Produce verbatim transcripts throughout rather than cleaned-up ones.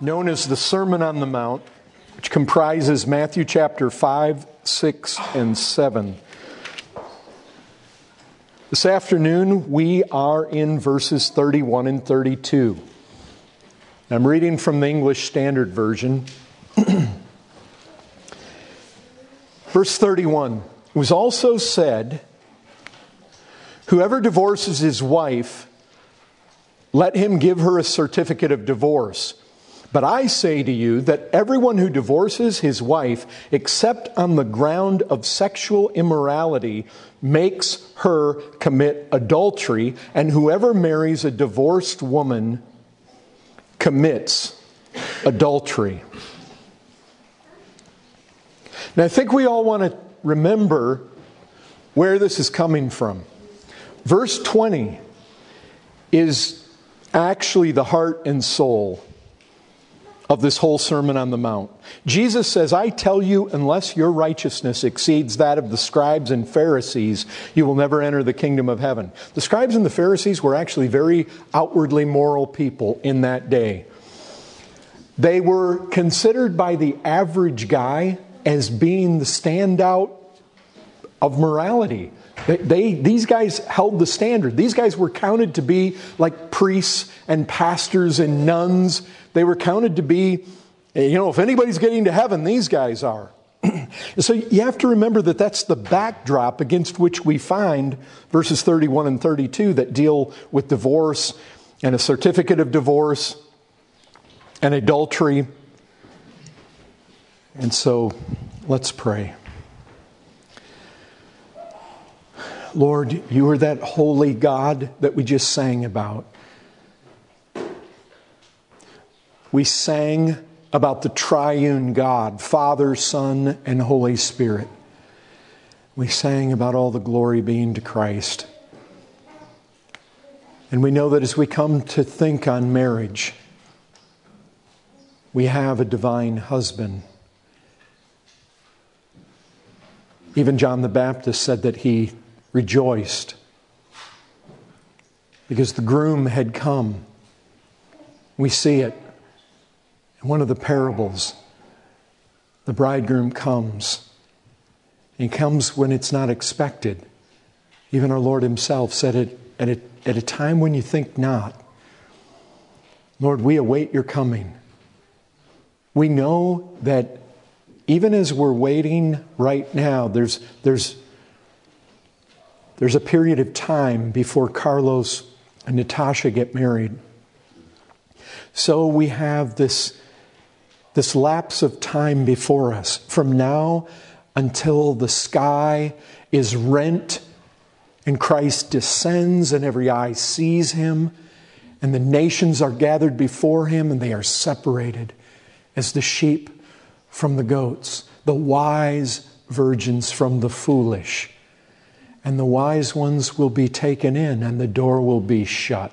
known as the Sermon on the Mount, which comprises Matthew chapter five, six, and seven. This afternoon, we are in verses thirty-one and thirty-two. I'm reading from the English Standard Version. Verse thirty-one, it was also said, "Whoever divorces his wife, let him give her a certificate of divorce. But I say to you that everyone who divorces his wife, except on the ground of sexual immorality, makes her commit adultery, and whoever marries a divorced woman commits adultery." Now, I think we all want to remember where this is coming from. Verse twenty is actually the heart and soul of this whole Sermon on the Mount. Jesus says, "I tell you, unless your righteousness exceeds that of the scribes and Pharisees, you will never enter the kingdom of heaven." The scribes and the Pharisees were actually very outwardly moral people in that day. They were considered by the average guy as being the standout of morality. They, they, these guys held the standard. These guys were counted to be like priests and pastors and nuns. They were counted to be, you know, if anybody's getting to heaven, these guys are. And so you have to remember that that's the backdrop against which we find verses thirty-one and thirty-two that deal with divorce and a certificate of divorce and adultery. And so let's pray. Lord, you are that holy God that we just sang about. We sang about the triune God, Father, Son, and Holy Spirit. We sang about all the glory being to Christ. And we know that as we come to think on marriage, we have a divine husband. Even John the Baptist said that he rejoiced because the groom had come. We see it in one of the parables. The bridegroom comes. He comes when it's not expected. Even our Lord himself said it at a, at a time when you think not. Lord, we await your coming. We know that even as we're waiting right now, there's there's there's a period of time before Carlos and Natasha get married. So we have this, this lapse of time before us from now until the sky is rent and Christ descends and every eye sees him and the nations are gathered before him and they are separated as the sheep from the goats, the wise virgins from the foolish. And the wise ones will be taken in and the door will be shut.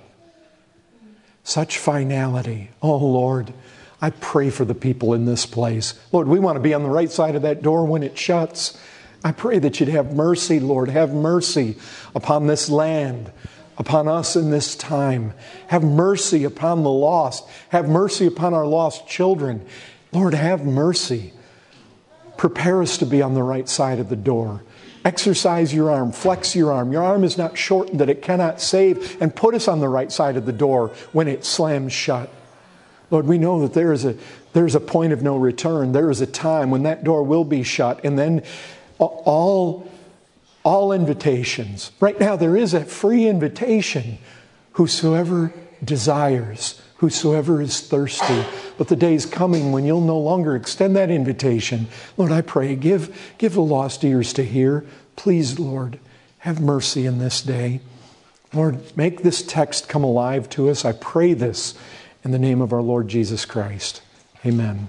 Such finality. Oh Lord, I pray for the people in this place. Lord, we want to be on the right side of that door when it shuts. I pray that you'd have mercy, Lord. Have mercy upon this land, upon us in this time. Have mercy upon the lost. Have mercy upon our lost children. Lord, have mercy. Prepare us to be on the right side of the door. Exercise your arm. Flex your arm. Your arm is not shortened that it cannot save. And put us on the right side of the door when it slams shut. Lord, we know that there is a, there is a point of no return. There is a time when that door will be shut. And then all, all invitations. Right now there is a free invitation. Whosoever desires, whosoever is thirsty. But the day is coming when you'll no longer extend that invitation. Lord, I pray, give, give the lost ears to hear. Please, Lord, have mercy in this day. Lord, make this text come alive to us. I pray this in the name of our Lord Jesus Christ. Amen.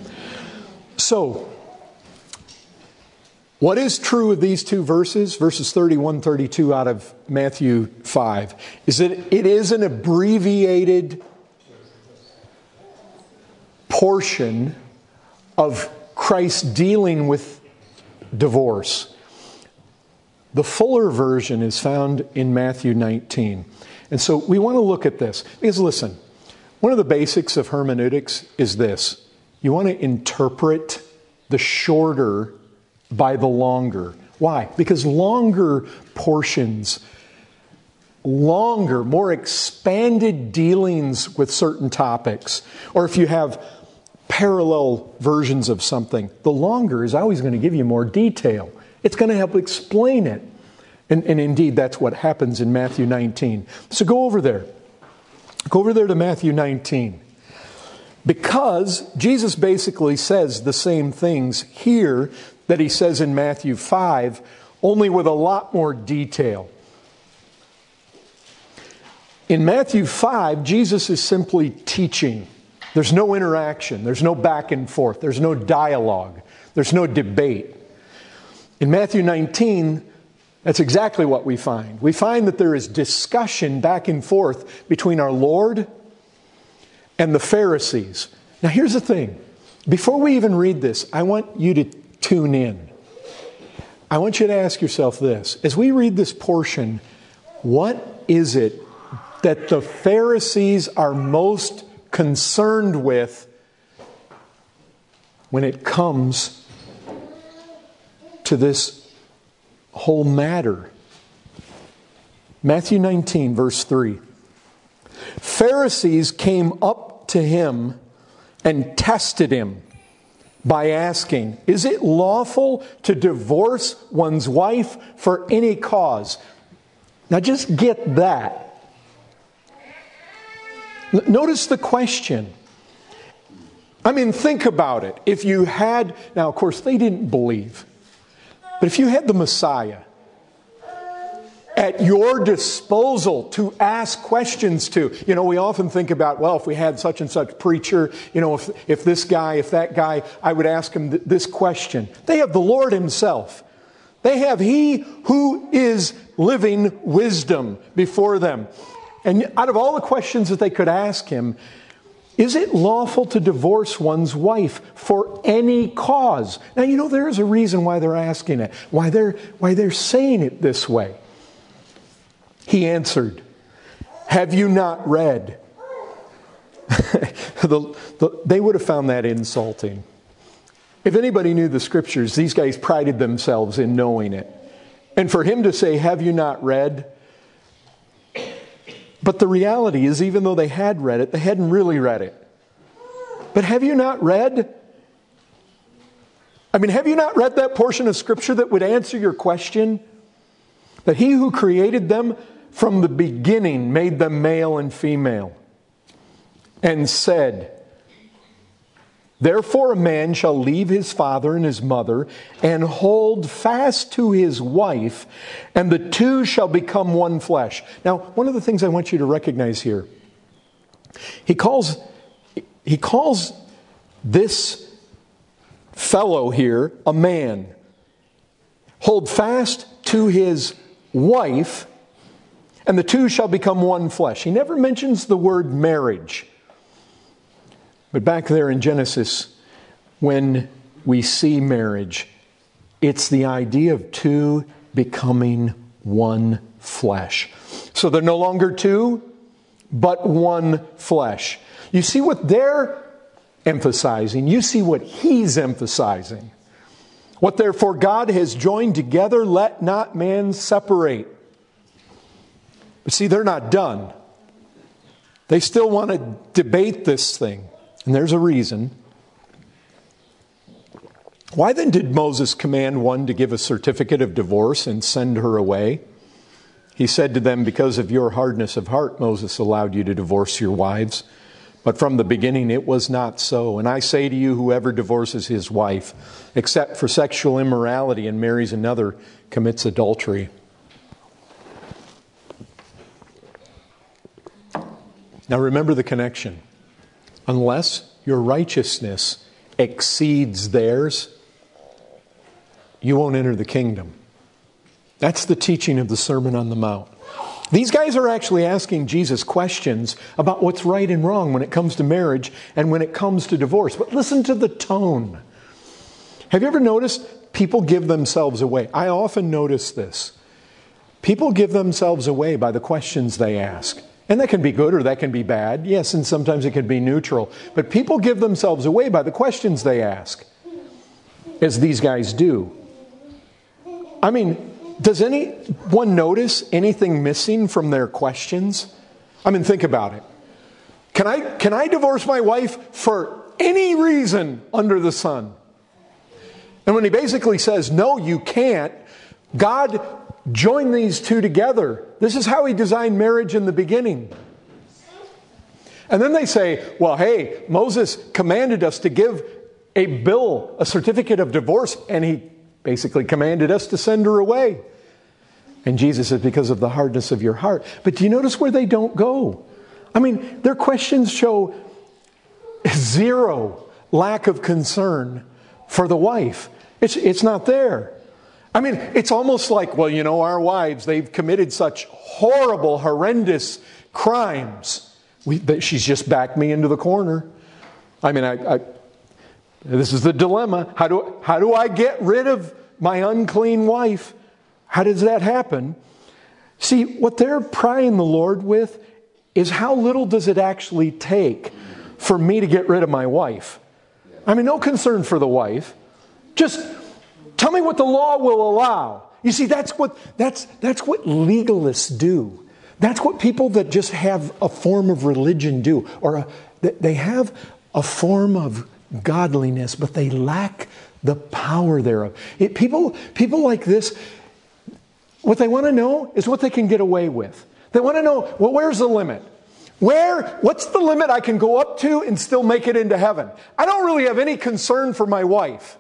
So, what is true of these two verses, verses thirty-one, thirty-two out of Matthew five, is that it is an abbreviated portion of Christ dealing with divorce. The fuller version is found in Matthew nineteen. And so we want to look at this. Because listen, One of the basics of hermeneutics is this. You want to interpret the shorter by the longer. Why? Because longer portions, longer, more expanded dealings with certain topics, or if you have parallel versions of something, the longer is always going to give you more detail. It's going to help explain it. And, and indeed, that's what happens in Matthew nineteen. So go over there. Go over there to Matthew nineteen. Because Jesus basically says the same things here that he says in Matthew five, only with a lot more detail. In Matthew five, Jesus is simply teaching. There's no interaction. There's no back and forth. There's no dialogue. There's no debate. In Matthew nineteen, that's exactly what we find. We find that there is discussion back and forth between our Lord and the Pharisees. Now here's the thing. Before we even read this, I want you to tune in. I want you to ask yourself this. As we read this portion, what is it that the Pharisees are most concerned with when it comes to this whole matter? Matthew nineteen, verse three. Pharisees came up to him and tested him by asking, is it lawful to divorce one's wife for any cause? Now just get that. Notice the question. I mean, think about it. If you had, now of course they didn't believe, but if you had the Messiah at your disposal to ask questions to, you know, we often think about, well, if we had such and such preacher, you know, if, if this guy, if that guy, I would ask him th- this question. They have the Lord himself. They have He who is living wisdom before them. And out of all the questions that they could ask him, is it lawful to divorce one's wife for any cause? Now, you know, there is a reason why they're asking it, why they're, why they're saying it this way. He answered, have you not read? the, the, they would have found that insulting. If anybody knew the Scriptures, these guys prided themselves in knowing it. And for him to say, have you not read? But the reality is, even though they had read it, they hadn't really read it. But have you not read? I mean, have you not read that portion of Scripture that would answer your question? That He who created them from the beginning made them male and female. And said, therefore a man shall leave his father and his mother and hold fast to his wife, and the two shall become one flesh. Now, one of the things I want you to recognize here, he calls, he calls this fellow here a man. Hold fast to his wife, and the two shall become one flesh. He never mentions the word marriage. But back there in Genesis, when we see marriage, it's the idea of two becoming one flesh. So they're no longer two, but one flesh. You see what they're emphasizing. You see what He's emphasizing. What therefore God has joined together, let not man separate. But see, they're not done. They still want to debate this thing. And there's a reason. Why then did Moses command one to give a certificate of divorce and send her away? He said to them, because of your hardness of heart, Moses allowed you to divorce your wives. But from the beginning it was not so. And I say to you, whoever divorces his wife, except for sexual immorality, and marries another, commits adultery. Now remember the connection. Unless your righteousness exceeds theirs, you won't enter the kingdom. That's the teaching of the Sermon on the Mount. These guys are actually asking Jesus questions about what's right and wrong when it comes to marriage and when it comes to divorce. But listen to the tone. Have you ever noticed people give themselves away? I often notice this. People give themselves away by the questions they ask. And that can be good or that can be bad. Yes, and sometimes it can be neutral. But people give themselves away by the questions they ask, as these guys do. I mean, does anyone notice anything missing from their questions? I mean, think about it. Can I, can I divorce my wife for any reason under the sun? And when he basically says, no, you can't, God joined these two together. This is how he designed marriage in the beginning. And then they say, well, hey, Moses commanded us to give a bill, a certificate of divorce, and he basically commanded us to send her away. And Jesus says, because of the hardness of your heart. But do you notice where they don't go? I mean, their questions show zero lack of concern for the wife. It's, it's not there. I mean, it's almost like, well, you know, our wives, they've committed such horrible, horrendous crimes. We, that she's just backed me into the corner. I mean, I, I, this is the dilemma. How do, how do I get rid of my unclean wife? How does that happen? See, what they're prying the Lord with is how little does it actually take for me to get rid of my wife? I mean, no concern for the wife. Just tell me what the law will allow. You see, that's what that's that's what legalists do. That's what people that just have a form of religion do, or a, they have a form of godliness, but they lack the power thereof. It, people people like this, what they want to know is what they can get away with. They want to know, well, where's the limit? Where, what's the limit I can go up to and still make it into heaven? I don't really have any concern for my wife.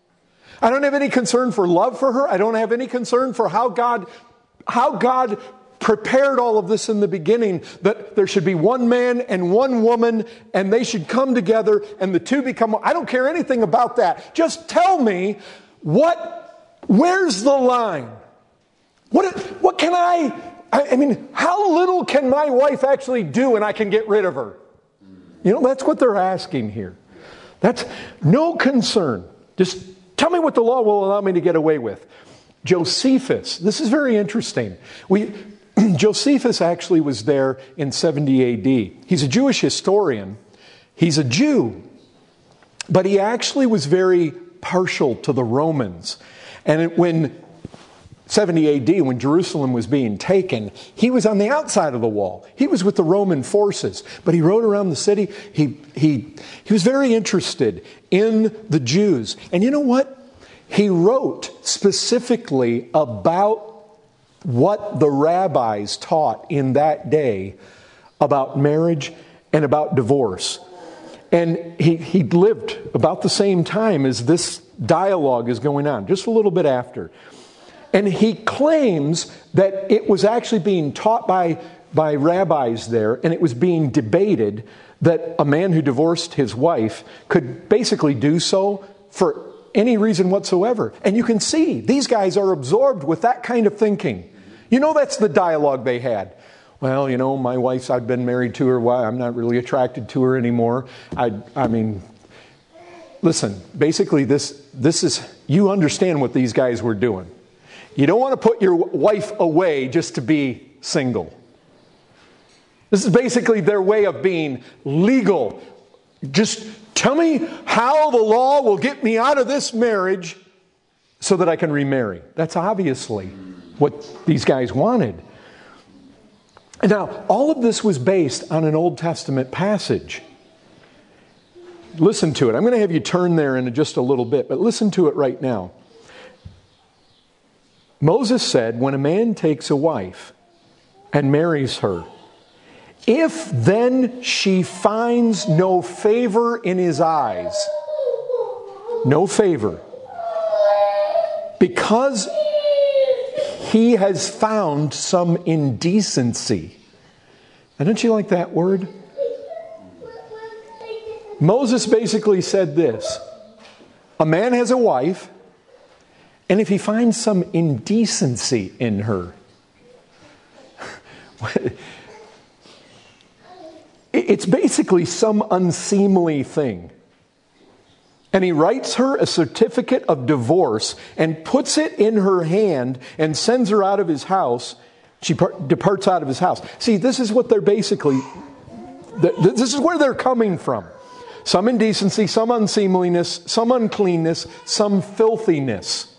I don't have any concern for love for her. I don't have any concern for how God, how God prepared all of this in the beginning, that there should be one man and one woman and they should come together and the two become, I don't care anything about that. Just tell me what, where's the line? What, what can I, I mean, how little can my wife actually do and I can get rid of her? You know, that's what they're asking here. That's no concern. Just tell me what the law will allow me to get away with. Josephus, this is very interesting. We, Josephus actually was there in seventy A D. He's a Jewish historian. He's a Jew. But he actually was very partial to the Romans. And it, when seventy A D, when Jerusalem was being taken, he was on the outside of the wall. He was with the Roman forces, but he rode around the city. He, he, he was very interested in the Jews. And you know what? He wrote specifically about what the rabbis taught in that day about marriage and about divorce. And he, he lived about the same time as this dialogue is going on, just a little bit after. And he claims that it was actually being taught by, by rabbis there, and it was being debated that a man who divorced his wife could basically do so for any reason whatsoever. And you can see these guys are absorbed with that kind of thinking. You know, that's the dialogue they had. Well, you know, my wife's, I've been married to her. Why? I'm not really attracted to her anymore. I, I mean, listen, basically this, this is, you understand what these guys were doing. You don't want to put your wife away just to be single. This is basically their way of being legal. Just tell me how the law will get me out of this marriage so that I can remarry. That's obviously what these guys wanted. Now, all of this was based on an Old Testament passage. Listen to it. I'm going to have you turn there in just a little bit, but listen to it right now. Moses said, when a man takes a wife and marries her, if then she finds no favor in his eyes, no favor, because he has found some indecency. Now, don't you like that word? Moses basically said this: a man has a wife, and if he finds some indecency in her, it's basically some unseemly thing. And he writes her a certificate of divorce and puts it in her hand and sends her out of his house. She part, departs out of his house. See, this is what they're basically, this is where they're coming from. Some indecency, some unseemliness, some uncleanness, some filthiness.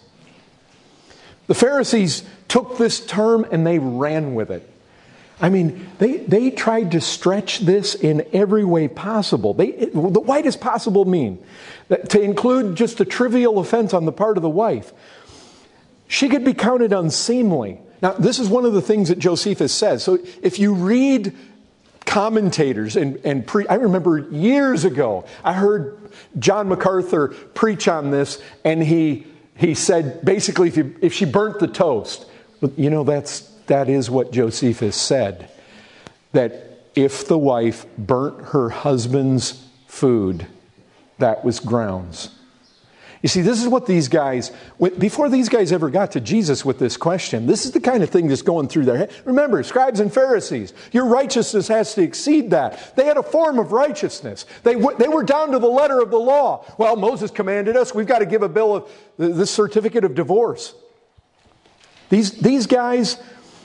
The Pharisees took this term and they ran with it. I mean, they, they tried to stretch this in every way possible. They, it, the widest possible mean. That, to include just a trivial offense on the part of the wife. She could be counted unseemly. Now, this is one of the things that Josephus says. So if you read commentators and, and pre, I remember years ago, I heard John MacArthur preach on this, and he he said, basically, if, you, if she burnt the toast, you know, that's that is what Josephus said, that if the wife burnt her husband's food, that was grounds. You see, this is what these guys, before these guys ever got to Jesus with this question, this is the kind of thing that's going through their head. Remember, scribes and Pharisees, your righteousness has to exceed that. They had a form of righteousness. They, they were down to the letter of the law. Well, Moses commanded us, we've got to give a bill of the certificate of divorce. These, these guys,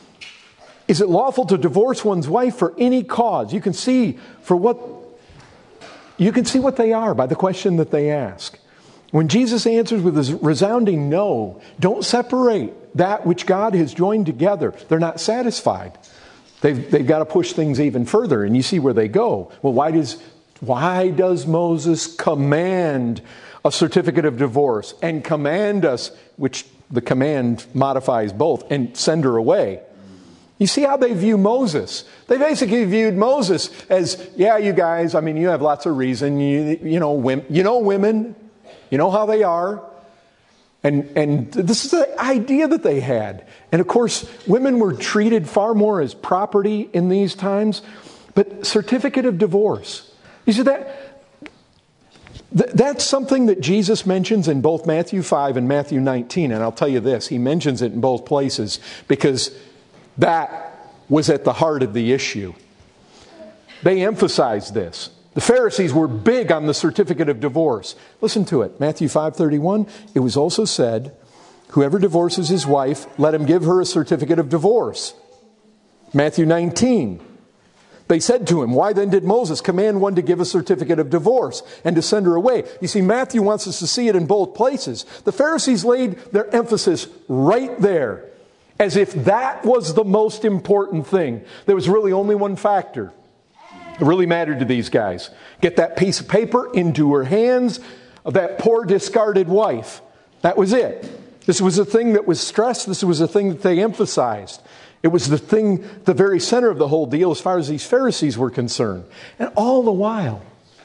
is it lawful to divorce one's wife for any cause? You can see for what, you can see what they are by the question that they ask. When Jesus answers with a resounding no, don't separate that which God has joined together. They're not satisfied. They've, they've got to push things even further, and you see where they go. Well, why does, why does Moses command a certificate of divorce and command us, which the command modifies both, and send her away? You see how they view Moses. They basically viewed Moses as, yeah, you guys, I mean, you have lots of reason. You, you know, women, you know women. You know how they are. And, and this is the idea that they had. And of course, women were treated far more as property in these times. But certificate of divorce. You see, that, th- that's something that Jesus mentions in both Matthew five and Matthew nineteen. And I'll tell you this, he mentions it in both places because that was at the heart of the issue. They emphasized this. The Pharisees were big on the certificate of divorce. Listen to it. Matthew five thirty-one. It was also said, whoever divorces his wife, let him give her a certificate of divorce. Matthew nineteen. They said to him, why then did Moses command one to give a certificate of divorce and to send her away? You see, Matthew wants us to see it in both places. The Pharisees laid their emphasis right there, as if that was the most important thing. There was really only one factor. It really mattered to these guys. Get that piece of paper into her hands of that poor discarded wife. That was it. This was a thing that was stressed. This was a thing that they emphasized. It was the thing, the very center of the whole deal as far as these Pharisees were concerned. And all the while,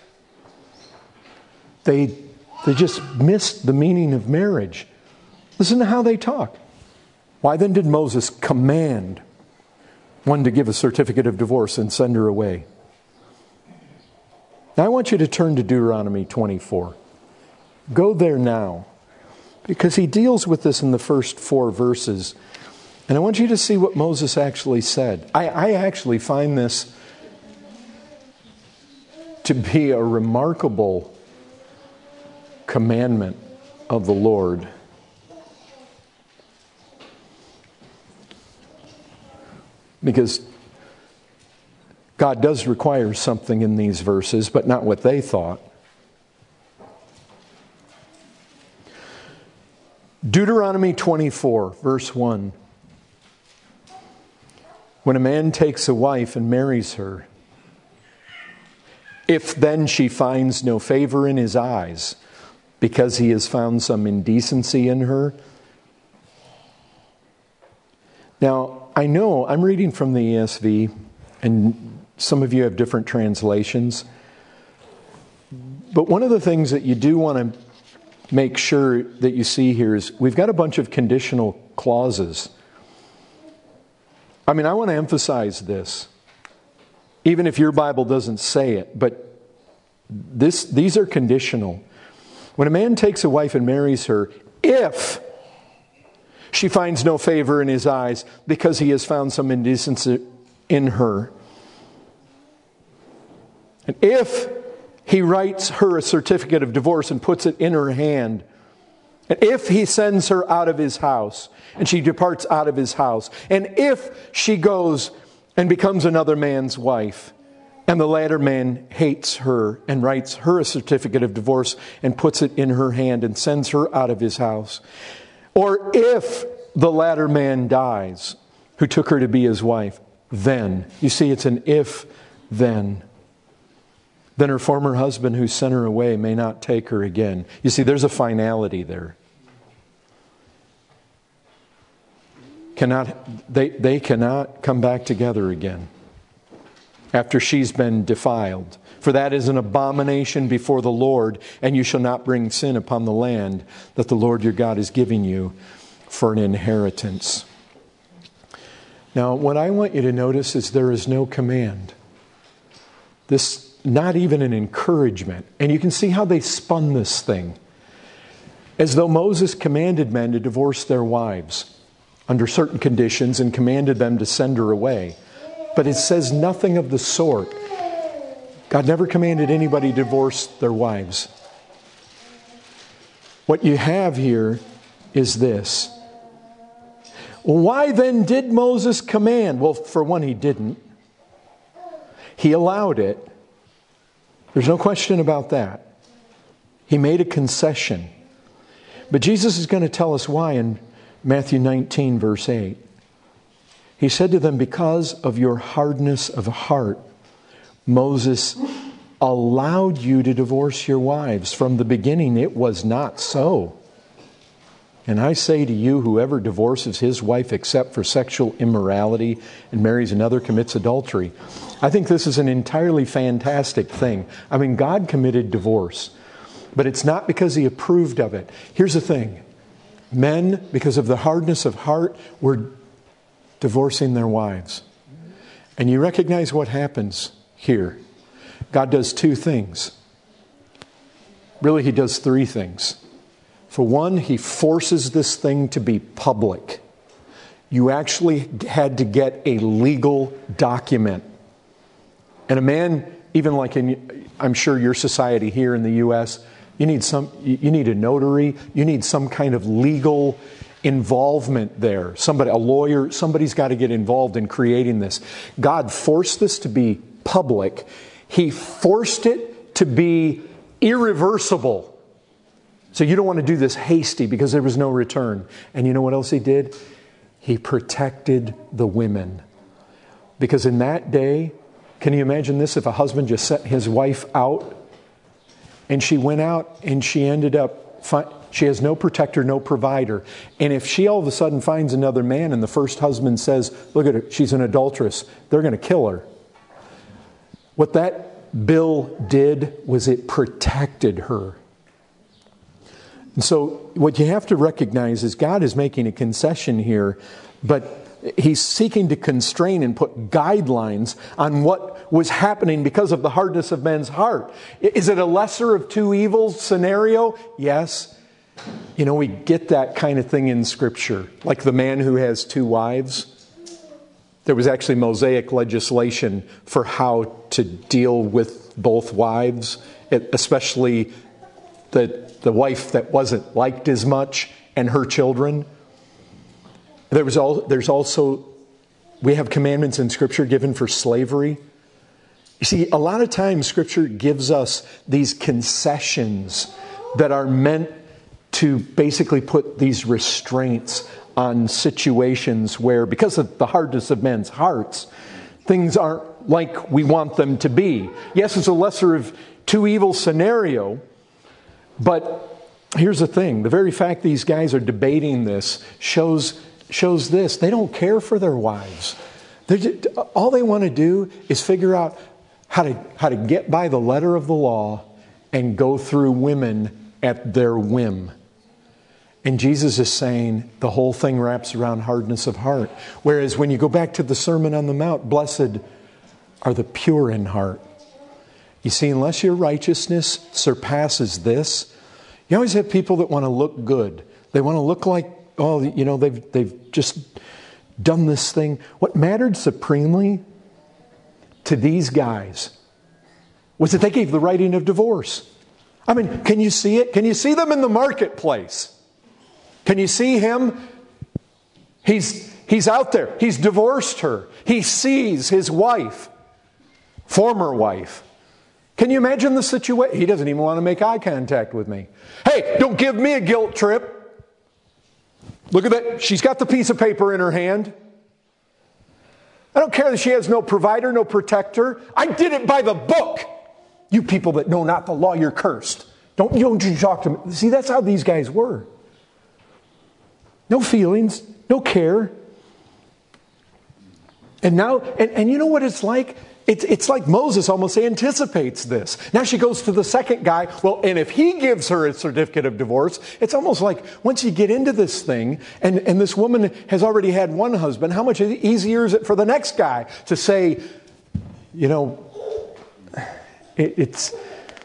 they, they just missed the meaning of marriage. Listen to how they talk. Why then did Moses command one to give a certificate of divorce and send her away? Now I want you to turn to Deuteronomy twenty-four. Go there now, because he deals with this in the first four verses. And I want you to see what Moses actually said. I, I actually find this to be a remarkable commandment of the Lord. Because God does require something in these verses, but not what they thought. Deuteronomy twenty-four, verse one. When a man takes a wife and marries her, if then she finds no favor in his eyes, because he has found some indecency in her. Now, I know I'm reading from the E S V, and some of you have different translations. But one of the things that you do want to make sure that you see here is we've got a bunch of conditional clauses. I mean, I want to emphasize this, even if your Bible doesn't say it, but this, these are conditional. When a man takes a wife and marries her, if she finds no favor in his eyes because he has found some indecency in her, and if he writes her a certificate of divorce and puts it in her hand, And if he sends her out of his house, and she departs out of his house, and if she goes and becomes another man's wife, and the latter man hates her and writes her a certificate of divorce and puts it in her hand and sends her out of his house, or if the latter man dies who took her to be his wife, then, you see, it's an if, then. Then her former husband who sent her away may not take her again. You see, there's a finality there. Cannot, they, they cannot come back together again after she's been defiled. For that is an abomination before the Lord, and you shall not bring sin upon the land that the Lord your God is giving you for an inheritance. Now, what I want you to notice is there is no command. This, not even an encouragement. And you can see how they spun this thing. As though Moses commanded men to divorce their wives under certain conditions and commanded them to send her away. But it says nothing of the sort. God never commanded anybody to divorce their wives. What you have here is this. Why then did Moses command? Well, for one, he didn't. He allowed it. There's no question about that. He made a concession. But Jesus is going to tell us why in Matthew nineteen, verse eight. He said to them, because of your hardness of heart, Moses allowed you to divorce your wives. From the beginning, it was not so. And I say to you, whoever divorces his wife except for sexual immorality and marries another commits adultery. I think this is an entirely fantastic thing. I mean, God committed divorce, but it's not because He approved of it. Here's the thing. Men, because of the hardness of heart, were divorcing their wives. And you recognize what happens here. God does two things. Really, He does three things. For one, He forces this thing to be public. You actually had to get a legal document. And a man, even like in, I'm sure your society here in the U S, you need some, you need a notary, you need some kind of legal involvement there. Somebody, a lawyer, somebody's got to get involved in creating this. God forced this to be public. He forced it to be irreversible. So you don't want to do this hasty because there was no return. And you know what else He did? He protected the women. Because in that day, can you imagine this? If a husband just set his wife out and she went out and she ended up, she has no protector, no provider. And if she all of a sudden finds another man and the first husband says, look at her, she's an adulteress, they're going to kill her. What that bill did was it protected her. And so what you have to recognize is God is making a concession here, but He's seeking to constrain and put guidelines on what was happening because of the hardness of men's heart. Is it a lesser of two evils scenario? Yes. You know, we get that kind of thing in Scripture, like the man who has two wives. There was actually Mosaic legislation for how to deal with both wives, especially the the wife that wasn't liked as much and her children. There was all, there's also, we have commandments in Scripture given for slavery. You see, a lot of times Scripture gives us these concessions that are meant to basically put these restraints on situations where, because of the hardness of men's hearts, things aren't like we want them to be. Yes, it's a lesser of two evil scenario, but here's the thing. The very fact these guys are debating this shows shows this. They don't care for their wives. Just, all they want to do is figure out how to, how to get by the letter of the law and go through women at their whim. And Jesus is saying the whole thing wraps around hardness of heart. Whereas when you go back to the Sermon on the Mount, blessed are the pure in heart. You see, unless your righteousness surpasses this, you always have people that want to look good. They want to look like, oh, you know, they've they've just done this thing. What mattered supremely to these guys was that they gave the writing of divorce. I mean, can you see it? Can you see them in the marketplace? Can you see him? He's, he's out there. He's divorced her. He sees his wife, former wife. Can you imagine the situation? He doesn't even want to make eye contact with me. Hey, don't give me a guilt trip. Look at that. She's got the piece of paper in her hand. I don't care that she has no provider, no protector. I did it by the book. You people that know not the law, you're cursed. Don't, you don't talk to me. See, that's how these guys were. No feelings, no care. And now, and, and you know what it's like? It's, it's like Moses almost anticipates this. Now she goes to the second guy. Well, and if he gives her a certificate of divorce, it's almost like once you get into this thing, and, and this woman has already had one husband, how much easier is it for the next guy to say, you know, it, it's...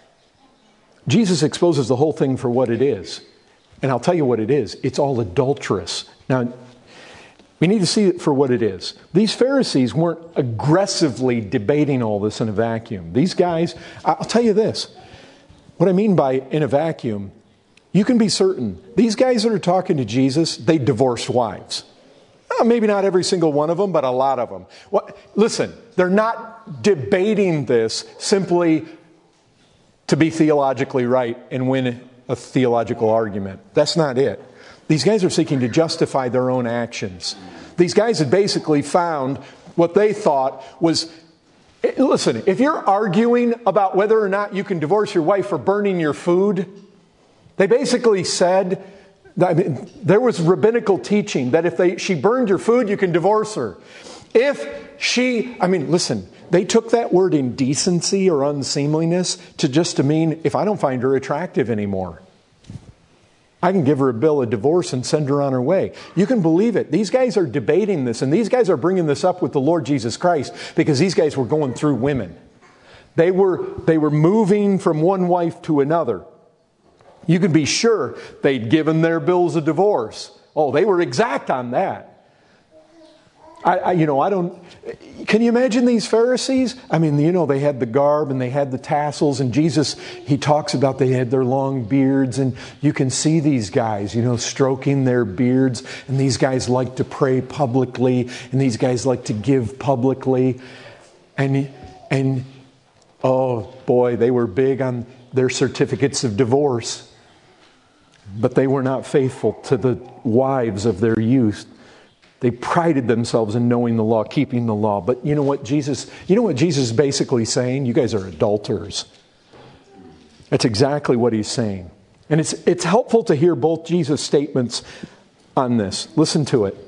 Jesus exposes the whole thing for what it is. And I'll tell you what it is. It's all adulterous. Now, we need to see it for what it is. These Pharisees weren't aggressively debating all this in a vacuum. These guys, I'll tell you this. What I mean by in a vacuum, you can be certain. These guys that are talking to Jesus, they divorced wives. Well, maybe not every single one of them, but a lot of them. What, listen, they're not debating this simply to be theologically right and win a theological argument. That's not it. These guys are seeking to justify their own actions. These guys had basically found what they thought was, listen, if you're arguing about whether or not you can divorce your wife for burning your food, they basically said, I mean, there was rabbinical teaching that if they, she burned your food, you can divorce her. If she, I mean, listen, they took that word indecency or unseemliness to just to mean, if I don't find her attractive anymore, I can give her a bill of divorce and send her on her way. You can believe it. These guys are debating this, and these guys are bringing this up with the Lord Jesus Christ because these guys were going through women. They were, they were moving from one wife to another. You can be sure they'd given their bills of divorce. Oh, they were exact on that. I, I, you know, I don't... Can you imagine these Pharisees? I mean, you know, they had the garb and they had the tassels, and Jesus, he talks about they had their long beards, and you can see these guys, you know, stroking their beards, and these guys like to pray publicly, and these guys like to give publicly, and, and oh boy, they were big on their certificates of divorce, but they were not faithful to the wives of their youth. They prided themselves in knowing the law, keeping the law. But you know what Jesus, you know what Jesus is basically saying? You guys are adulterers. That's exactly what he's saying. And it's, it's helpful to hear both Jesus' statements on this. Listen to it.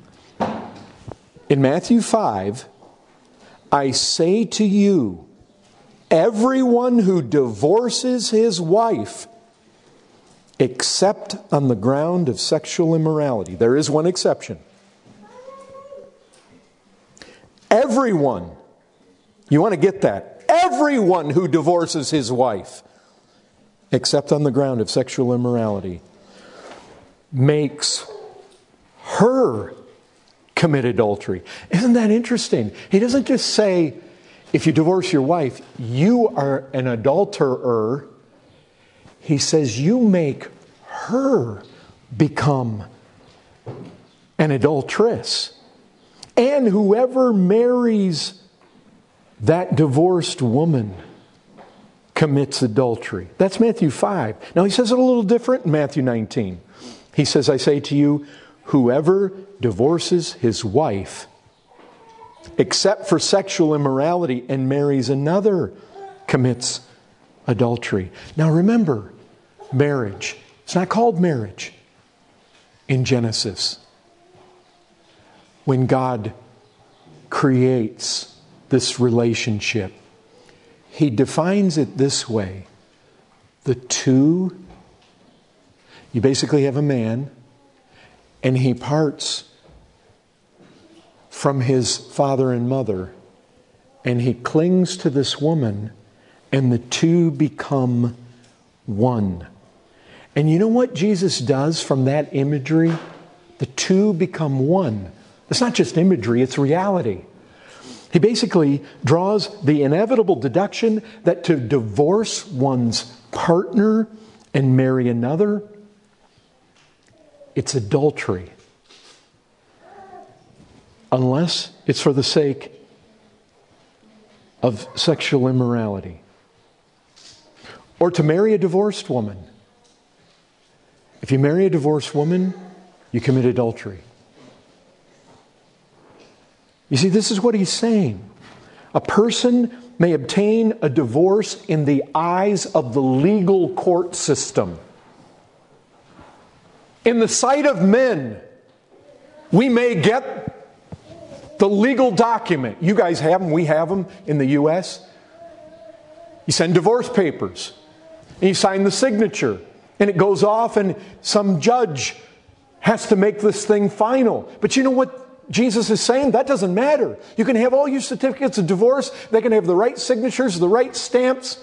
In Matthew five, I say to you, everyone who divorces his wife, except on the ground of sexual immorality. There is one exception. Everyone, you want to get that, everyone who divorces his wife, except on the ground of sexual immorality, makes her commit adultery. Isn't that interesting? He doesn't just say, if you divorce your wife, you are an adulterer. He says, you make her become an adulteress. And whoever marries that divorced woman commits adultery. That's Matthew five. Now he says it a little different in Matthew nineteen. He says, I say to you, whoever divorces his wife, except for sexual immorality, and marries another, commits adultery. Now remember, marriage. It's not called marriage in Genesis. When God creates this relationship, He defines it this way. The two, you basically have a man, and he parts from his father and mother, and he clings to this woman, and the two become one. And you know what Jesus does from that imagery? The two become one. It's not just imagery, it's reality. He basically draws the inevitable deduction that to divorce one's partner and marry another it's adultery. Unless it's for the sake of sexual immorality. Or to marry a divorced woman. If you marry a divorced woman, you commit adultery. You see, this is what he's saying. A person may obtain a divorce in the eyes of the legal court system. In the sight of men, we may get the legal document. You guys have them, we have them in the U S. You send divorce papers, and you sign the signature, and it goes off, and some judge has to make this thing final. But you know what Jesus is saying? That doesn't matter. You can have all your certificates of divorce. They can have the right signatures, the right stamps,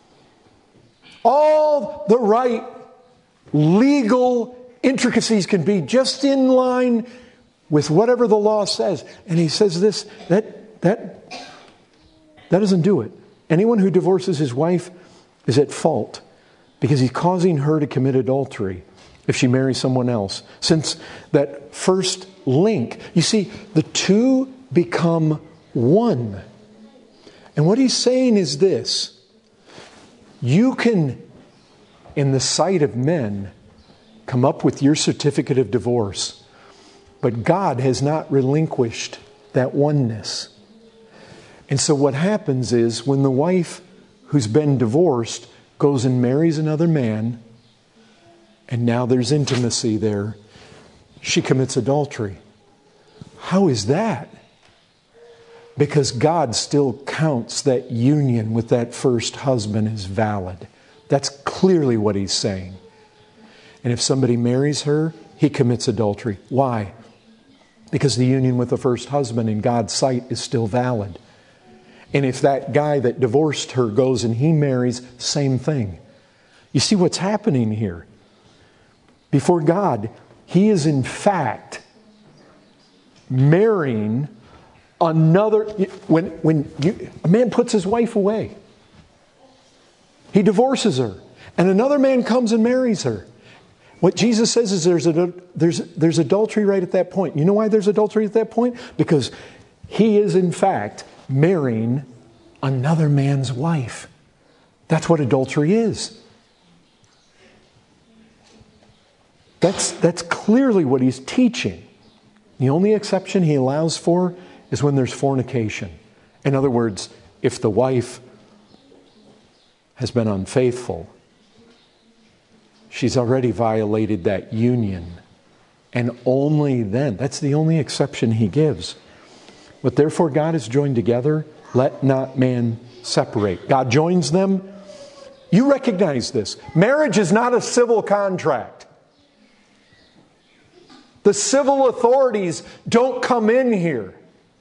all the right legal intricacies can be just in line with whatever the law says. And he says this, that, that, that doesn't do it. Anyone who divorces his wife is at fault because he's causing her to commit adultery if she marries someone else. Since that first link, you see, the two become one. And what he's saying is this: you can, in the sight of men, come up with your certificate of divorce, but God has not relinquished that oneness. And so what happens is when the wife who's been divorced goes and marries another man, and now there's intimacy there, she commits adultery. How is that? Because God still counts that union with that first husband as valid. That's clearly what he's saying. And if somebody marries her, he commits adultery. Why? Because the union with the first husband in God's sight is still valid. And if that guy that divorced her goes and he marries, same thing. You see what's happening here? Before God, he is in fact marrying another. When, when you, a man puts his wife away, he divorces her, and another man comes and marries her. What Jesus says is there's, a, there's, there's adultery right at that point. You know why there's adultery at that point? Because he is in fact marrying another man's wife. That's what adultery is. That's, that's clearly what he's teaching. The only exception he allows for is when there's fornication. In other words, if the wife has been unfaithful, she's already violated that union. And only then, that's the only exception he gives. What therefore God has joined together, let not man separate. God joins them. You recognize this. Marriage is not a civil contract. The civil authorities don't come in here.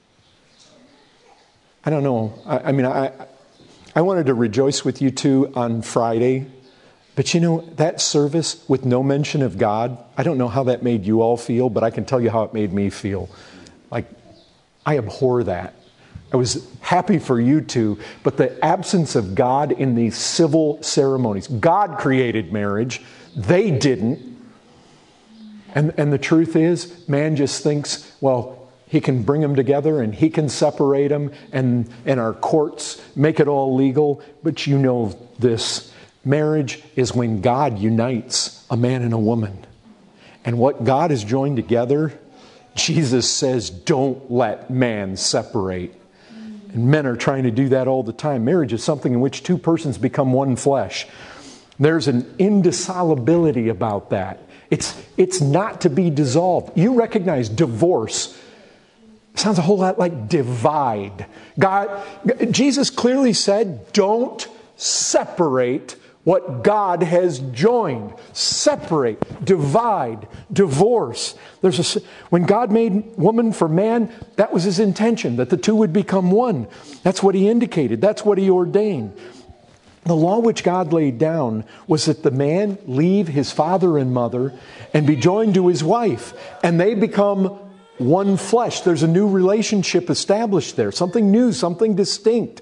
I don't know. I, I mean, I, I wanted to rejoice with you two on Friday. But you know, that service with no mention of God, I don't know how that made you all feel, but I can tell you how it made me feel. Like, I abhor that. I was happy for you two, but the absence of God in these civil ceremonies. God created marriage. They didn't. And, and the truth is, man just thinks, well, he can bring them together and he can separate them, and, and our courts make it all legal. But you know this. Marriage is when God unites a man and a woman. And what God has joined together, Jesus says, don't let man separate. And men are trying to do that all the time. Marriage is something in which two persons become one flesh. There's an indissolubility about that. It's, it's not to be dissolved. You recognize divorce sounds a whole lot like divide. God, Jesus clearly said, don't separate what God has joined. Separate, divide, divorce. There's a, when God made woman for man, that was his intention, that the two would become one. That's what he indicated. That's what he ordained. The law which God laid down was that the man leave his father and mother and be joined to his wife, and they become one flesh. There's a new relationship established there, something new, something distinct.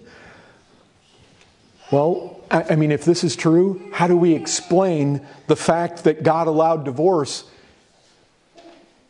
Well, I mean, if this is true, how do we explain the fact that God allowed divorce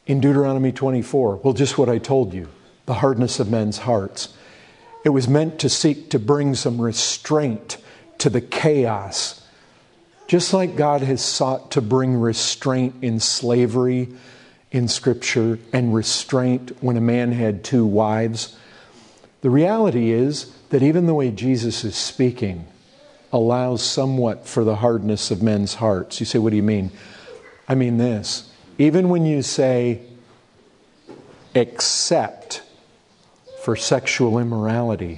in Deuteronomy twenty-four? Well, just what I told you, the hardness of men's hearts. It was meant to seek to bring some restraint to the chaos. Just like God has sought to bring restraint in slavery in Scripture and restraint when a man had two wives, the reality is that even the way Jesus is speaking allows somewhat for the hardness of men's hearts. You say, what do you mean? I mean this. Even when you say, except for sexual immorality,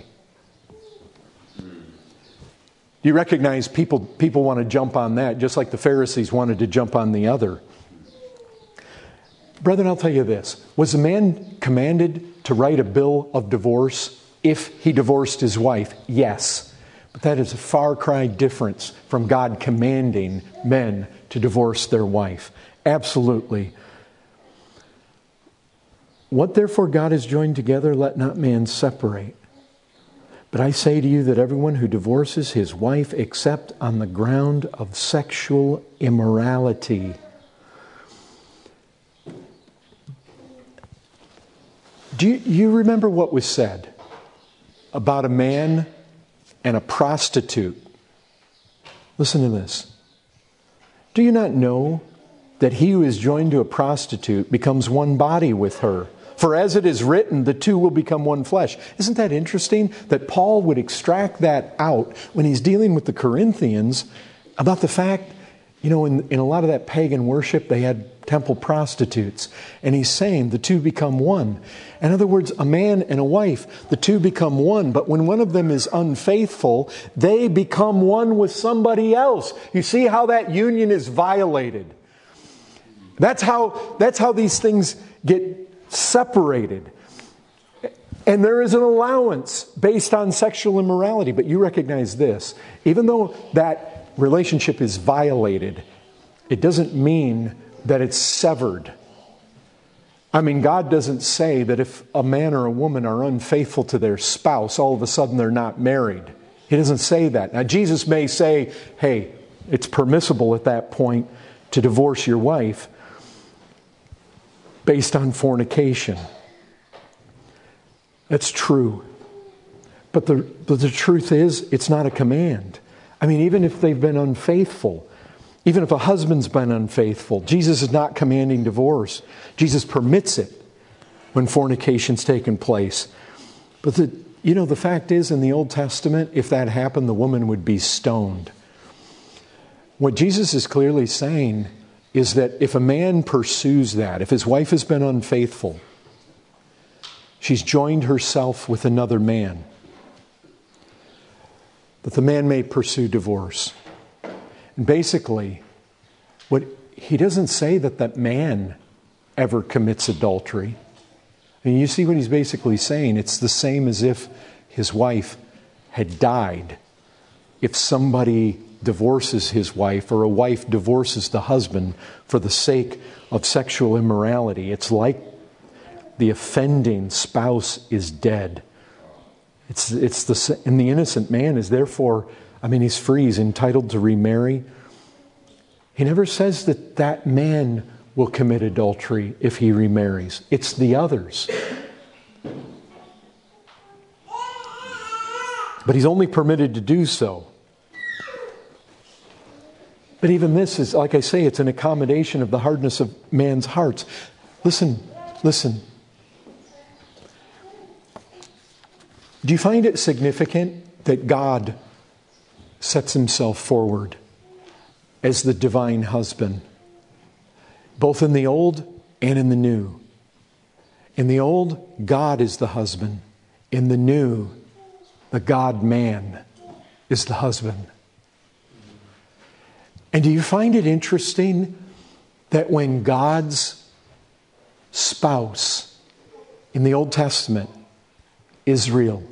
you recognize people, people want to jump on that, just like the Pharisees wanted to jump on the other. Brethren, I'll tell you this. Was a man commanded to write a bill of divorce if he divorced his wife? Yes. But that is a far cry difference from God commanding men to divorce their wife. Absolutely. What therefore God has joined together, let not man separate. But I say to you that everyone who divorces his wife except on the ground of sexual immorality. Do you, you remember what was said about a man and a prostitute? Listen to this. Do you not know that he who is joined to a prostitute becomes one body with her? For as it is written, the two will become one flesh. Isn't that interesting that Paul would extract that out when he's dealing with the Corinthians about the fact, you know, in, in a lot of that pagan worship, they had temple prostitutes. And he's saying the two become one. In other words, a man and a wife, the two become one. But when one of them is unfaithful, they become one with somebody else. You see how that union is violated. That's how, that's how these things get separated. And there is an allowance based on sexual immorality. But you recognize this. Even though that relationship is violated, it doesn't mean that it's severed. I mean, God doesn't say that if a man or a woman are unfaithful to their spouse, all of a sudden they're not married. He doesn't say that. Now, Jesus may say, hey, it's permissible at that point to divorce your wife based on fornication. That's true. But the, but the truth is, it's not a command. I mean, even if they've been unfaithful, even if a husband's been unfaithful, Jesus is not commanding divorce. Jesus permits it when fornication's taken place. But the, you know, the fact is, in the Old Testament, if that happened, the woman would be stoned. What Jesus is clearly saying is that if a man pursues that, if his wife has been unfaithful, she's joined herself with another man, that the man may pursue divorce. And basically, what he doesn't say that that man ever commits adultery. And you see what he's basically saying. It's the same as if his wife had died. If somebody divorces his wife or a wife divorces the husband for the sake of sexual immorality, it's like the offending spouse is dead. It's it's the and the innocent man is therefore, I mean, he's free, he's entitled to remarry. He never says that that man will commit adultery if he remarries. It's the others. But he's only permitted to do so. But even this is, like I say, it's an accommodation of the hardness of man's hearts. Listen, listen. Do you find it significant that God sets himself forward as the divine husband, both in the old and in the new? In the old, God is the husband. In the new, the God-man is the husband. And do you find it interesting that when God's spouse in the Old Testament, Israel,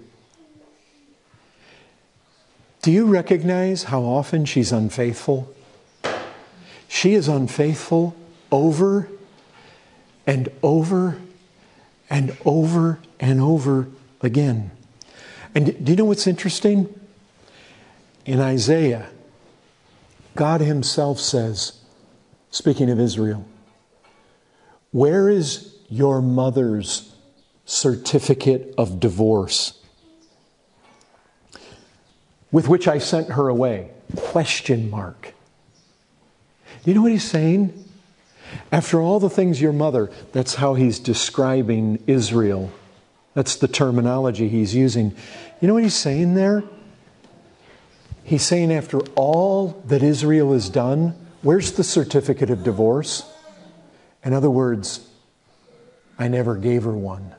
do you recognize how often she's unfaithful? She is unfaithful over and over and over and over again. And do you know what's interesting? In Isaiah, God himself says, speaking of Israel, Where is your mother's certificate of divorce? With which I sent her away. Question mark. You know what he's saying? After all the things your mother, that's how he's describing Israel. That's the terminology he's using. You know what he's saying there? He's saying after all that Israel has done, where's the certificate of divorce? In other words, I never gave her one.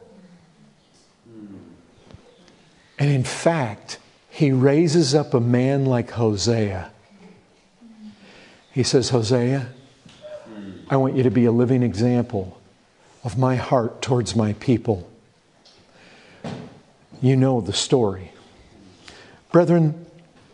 And in fact, he raises up a man like Hosea. He says, Hosea, I want you to be a living example of my heart towards my people. You know the story. Brethren,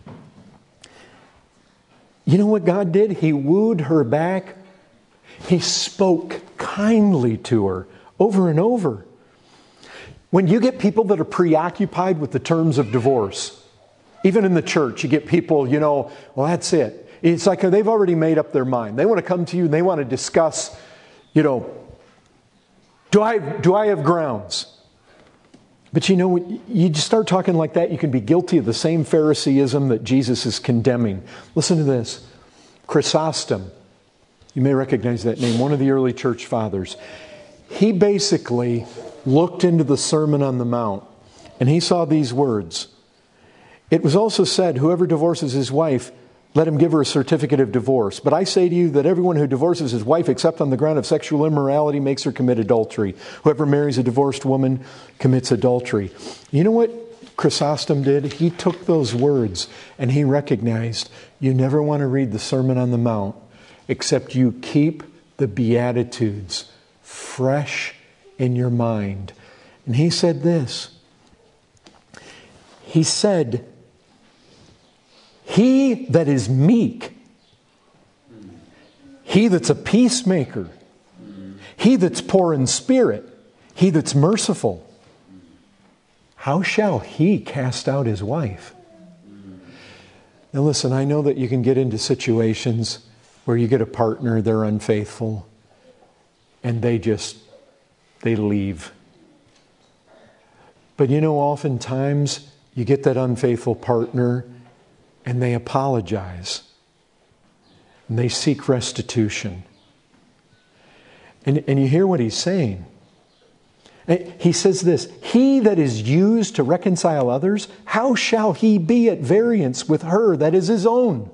you know what God did? He wooed her back. He spoke kindly to her over and over. When you get people that are preoccupied with the terms of divorce, even in the church, you get people, you know, well, that's it. It's like they've already made up their mind. They want to come to you and they want to discuss, you know, do I, do I have grounds? But you know, you just start talking like that, you can be guilty of the same Phariseeism that Jesus is condemning. Listen to this. Chrysostom, you may recognize that name, one of the early church fathers. He basically looked into the Sermon on the Mount and he saw these words. It was also said, whoever divorces his wife, let him give her a certificate of divorce. But I say to you that everyone who divorces his wife except on the ground of sexual immorality makes her commit adultery. Whoever marries a divorced woman commits adultery. You know what Chrysostom did? He took those words and he recognized you never want to read the Sermon on the Mount except you keep the Beatitudes fresh in your mind. And he said this. He said, he that is meek, he that's a peacemaker, he that's poor in spirit, he that's merciful, how shall he cast out his wife? Now listen, I know that you can get into situations where you get a partner, they're unfaithful, and they just, they leave. But you know, oftentimes you get that unfaithful partner and they apologize. And they seek restitution. And, and you hear what he's saying. He says this, he that is used to reconcile others, how shall he be at variance with her that is his own?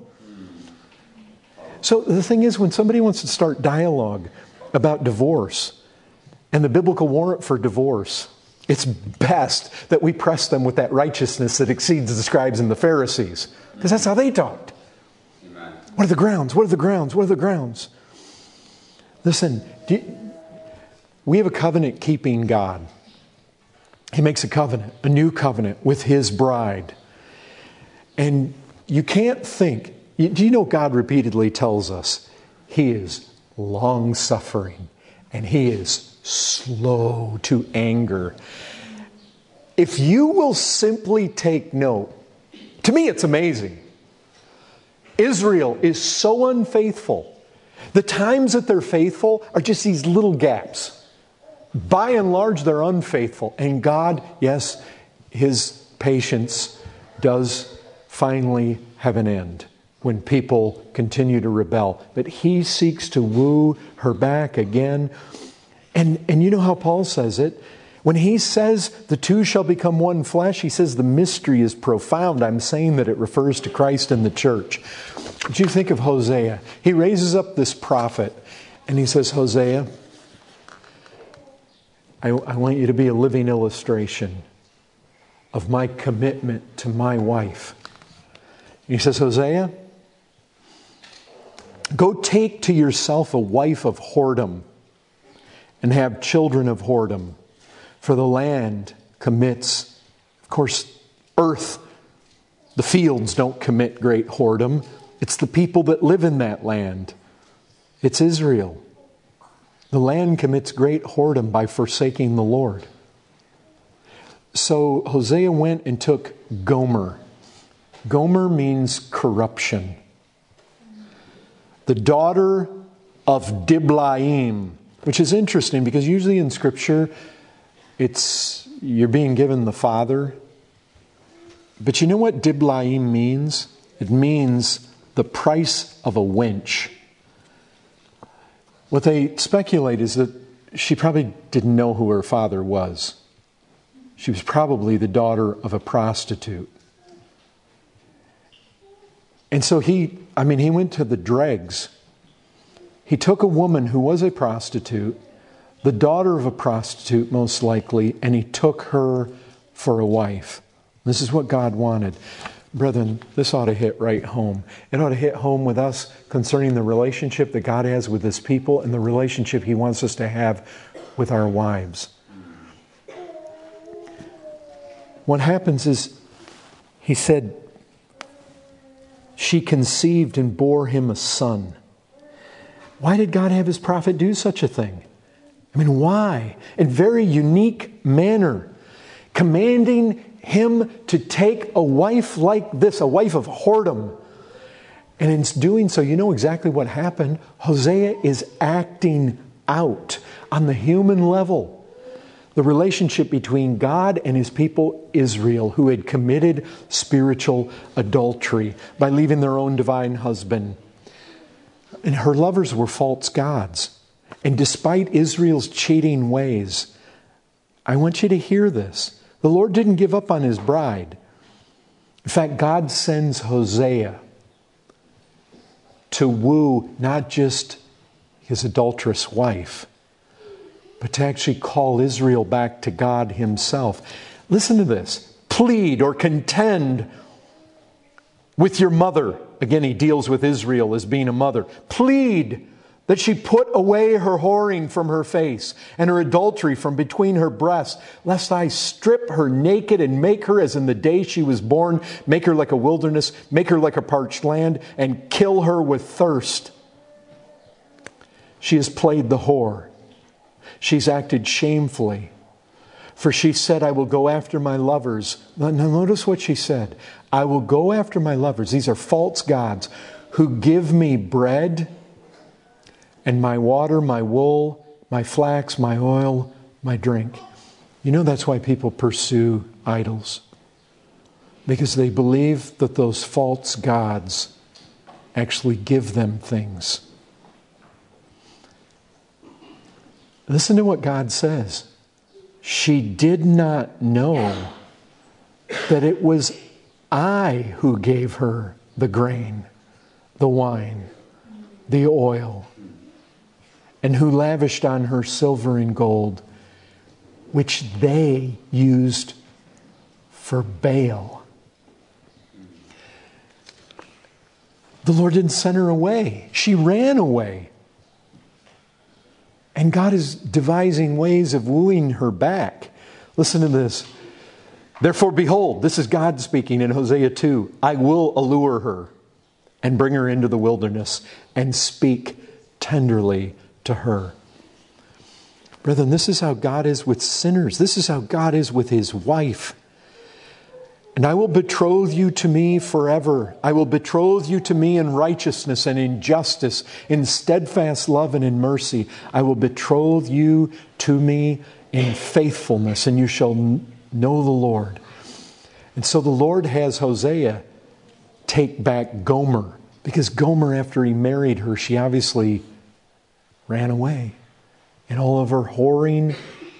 So the thing is, when somebody wants to start dialogue about divorce and the biblical warrant for divorce, it's best that we press them with that righteousness that exceeds the scribes and the Pharisees. Because that's how they talked. Amen. What are the grounds? What are the grounds? What are the grounds? Listen, do you, we have a covenant-keeping God. He makes a covenant, a new covenant with His bride. And you can't think, do you know God repeatedly tells us He is long-suffering and He is slow to anger. If you will simply take note, to me it's amazing. Israel is so unfaithful. The times that they're faithful are just these little gaps. By and large, they're unfaithful. And God, yes, His patience does finally have an end when people continue to rebel. But He seeks to woo her back again. And, and you know how Paul says it? When he says the two shall become one flesh, he says the mystery is profound. I'm saying that it refers to Christ and the church. What do you think of Hosea? He raises up this prophet and he says, Hosea, I, I want you to be a living illustration of my commitment to my wife. And he says, Hosea, go take to yourself a wife of whoredom and have children of whoredom. For the land commits, of course, earth, the fields don't commit great whoredom. It's the people that live in that land. It's Israel. The land commits great whoredom by forsaking the Lord. So Hosea went and took Gomer. Gomer means corruption. The daughter of Diblaim. which is interesting because usually in Scripture, it's you're being given the father. But you know what diblaim means? It means the price of a wench. What they speculate is that she probably didn't know who her father was. She was probably the daughter of a prostitute. And so he, I mean, he went to the dregs. He took a woman who was a prostitute, the daughter of a prostitute most likely, and he took her for a wife. This is what God wanted. Brethren, this ought to hit right home. It ought to hit home with us concerning the relationship that God has with His people and the relationship He wants us to have with our wives. What happens is, he said, she conceived and bore him a son. Why did God have His prophet do such a thing? I mean, why? In very unique manner, commanding him to take a wife like this, a wife of whoredom. And in doing so, you know exactly what happened. Hosea is acting out on the human level the relationship between God and His people Israel, who had committed spiritual adultery by leaving their own divine husband. And her lovers were false gods. And despite Israel's cheating ways, I want you to hear this. The Lord didn't give up on His bride. In fact, God sends Hosea to woo not just his adulterous wife, but to actually call Israel back to God Himself. Listen to this. Plead or contend with your mother. Again, he deals with Israel as being a mother. Plead that she put away her whoring from her face and her adultery from between her breasts, lest I strip her naked and make her as in the day she was born, make her like a wilderness, make her like a parched land, and kill her with thirst. She has played the whore. She's acted shamefully. For she said, I will go after my lovers. Now notice what she said. I will go after my lovers. These are false gods who give me bread and my water, my wool, my flax, my oil, my drink. You know that's why people pursue idols. Because they believe that those false gods actually give them things. Listen to what God says. She did not know that it was I who gave her the grain, the wine, the oil, and who lavished on her silver and gold, which they used for Baal. The Lord didn't send her away. She ran away. And God is devising ways of wooing her back. Listen to this. Therefore, behold, this is God speaking in Hosea two. I will allure her and bring her into the wilderness and speak tenderly to her. Brethren, this is how God is with sinners. This is how God is with His wife. And I will betroth you to me forever. I will betroth you to me in righteousness and in justice, in steadfast love and in mercy. I will betroth you to me in faithfulness, and you shall know the Lord. And so the Lord has Hosea take back Gomer, because Gomer, after he married her, she obviously ran away. And all of her whoring.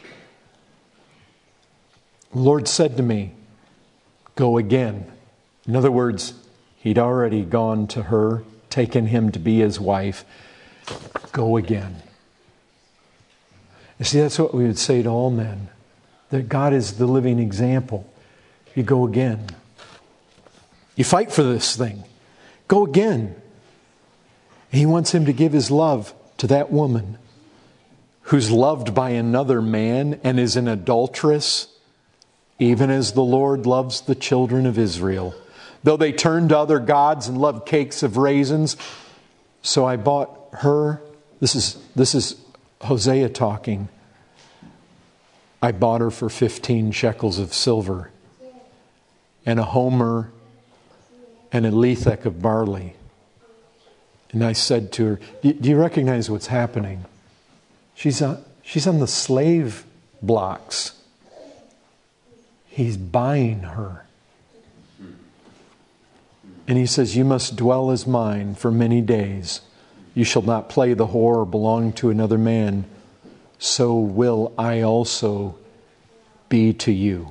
The Lord said to me, go again. In other words, He'd already gone to her, taken him to be His wife. Go again. You see, that's what we would say to all men. That God is the living example. You go again. You fight for this thing. Go again. He wants him to give his love to that woman who's loved by another man and is an adulteress, even as the Lord loves the children of Israel. Though they turned to other gods and loved cakes of raisins, so I bought her. This is, this is Hosea talking. I bought her for fifteen shekels of silver and a homer and a lethek of barley. And I said to her, do you recognize what's happening? She's on, she's on the slave blocks. He's buying her. And he says, you must dwell as mine for many days. You shall not play the whore or belong to another man. So will I also be to you.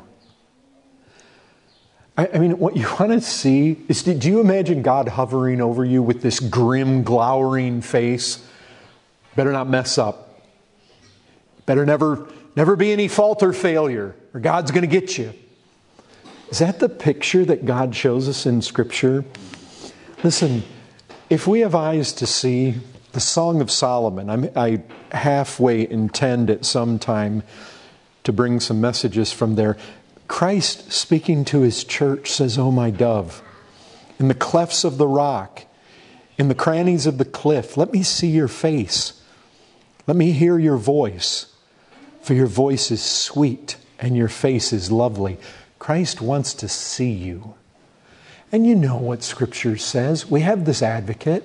I, I mean, what you want to see is, do you imagine God hovering over you with this grim, glowering face? Better not mess up. Better never, never be any fault or failure, or God's going to get you. Is that the picture that God shows us in Scripture? Listen, if we have eyes to see, the Song of Solomon, I'm, I halfway intend at some time to bring some messages from there. Christ, speaking to His church, says, "O my dove, in the clefts of the rock, in the crannies of the cliff, let me see your face. Let me hear your voice. For your voice is sweet and your face is lovely." Christ wants to see you. And you know what Scripture says. We have this advocate.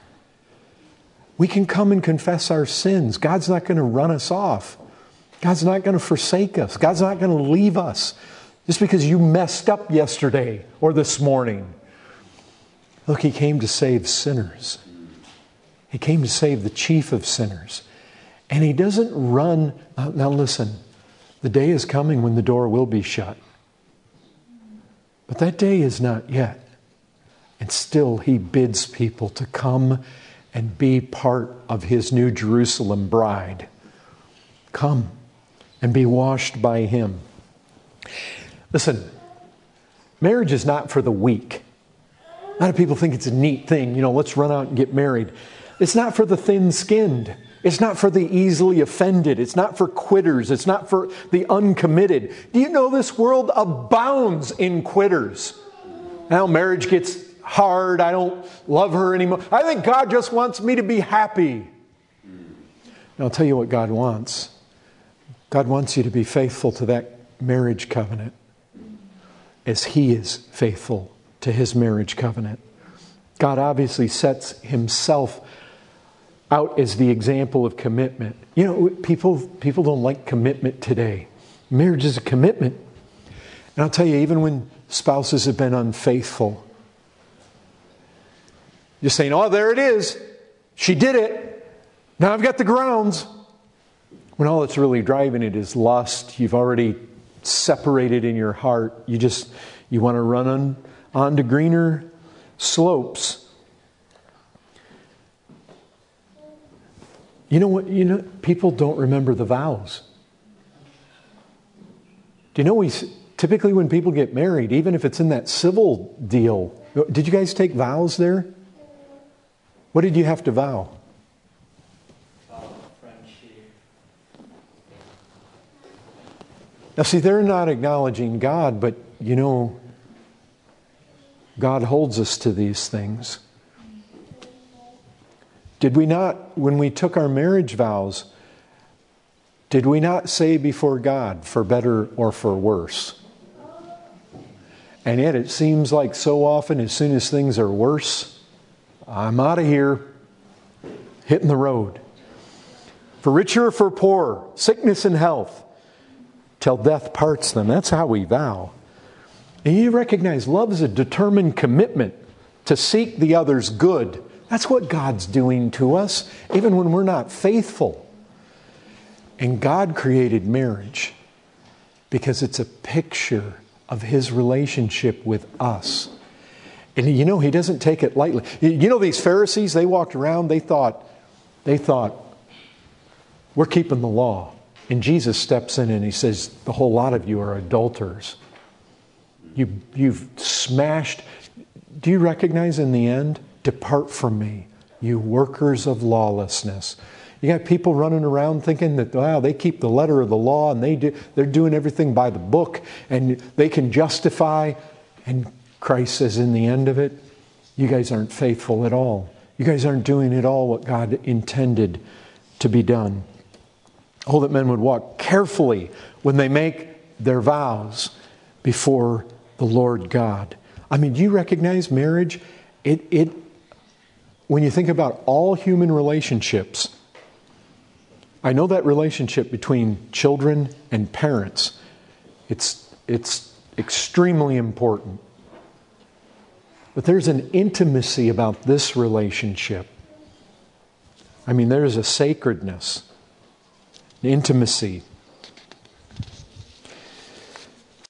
We can come and confess our sins. God's not going to run us off. God's not going to forsake us. God's not going to leave us just because you messed up yesterday or this morning. Look, He came to save sinners. He came to save the chief of sinners. And He doesn't run. Now, now listen, the day is coming when the door will be shut. But that day is not yet. And still He bids people to come and be part of His New Jerusalem bride. Come and be washed by Him. Listen, marriage is not for the weak. A lot of people think it's a neat thing. You know, let's run out and get married. It's not for the thin-skinned. It's not for the easily offended. It's not for quitters. It's not for the uncommitted. Do you know this world abounds in quitters? Now marriage gets hard. I don't love her anymore. I think God just wants me to be happy. And I'll tell you what God wants. God wants you to be faithful to that marriage covenant as He is faithful to His marriage covenant. God obviously sets Himself out as the example of commitment. You know, people, people don't like commitment today. Marriage is a commitment. And I'll tell you, even when spouses have been unfaithful, you're saying, oh, there it is. She did it. Now I've got the grounds. When all that's really driving it is lust. You've already separated in your heart. You just, you want to run on, on to greener slopes. You know what? You know, people don't remember the vows. Do you know we typically when people get married, even if it's in that civil deal, did you guys take vows there? What did you have to vow? Now, see, they're not acknowledging God, but you know, God holds us to these things. Did we not, when we took our marriage vows, did we not say before God, for better or for worse? And yet it seems like so often, as soon as things are worse, I'm out of here, hitting the road. For richer or for poorer, sickness and health, till death parts them. That's how we vow. And you recognize love is a determined commitment to seek the other's good. That's what God's doing to us, even when we're not faithful. And God created marriage because it's a picture of His relationship with us. And you know, He doesn't take it lightly. You know, these Pharisees, they walked around, they thought, they thought, we're keeping the law. And Jesus steps in and He says, the whole lot of you are adulterers. You, you've smashed. Do you recognize in the end? Depart from me, you workers of lawlessness. You got people running around thinking that, wow, they keep the letter of the law and they do, they're doing everything by the book and they can justify. And Christ says in the end of it, you guys aren't faithful at all. You guys aren't doing at all what God intended to be done. Oh, that men would walk carefully when they make their vows before the Lord God. I mean, do you recognize marriage? It, it, when you think about all human relationships, I know that relationship between children and parents, it's, it's extremely important. But there's an intimacy about this relationship. I mean, there's a sacredness, an intimacy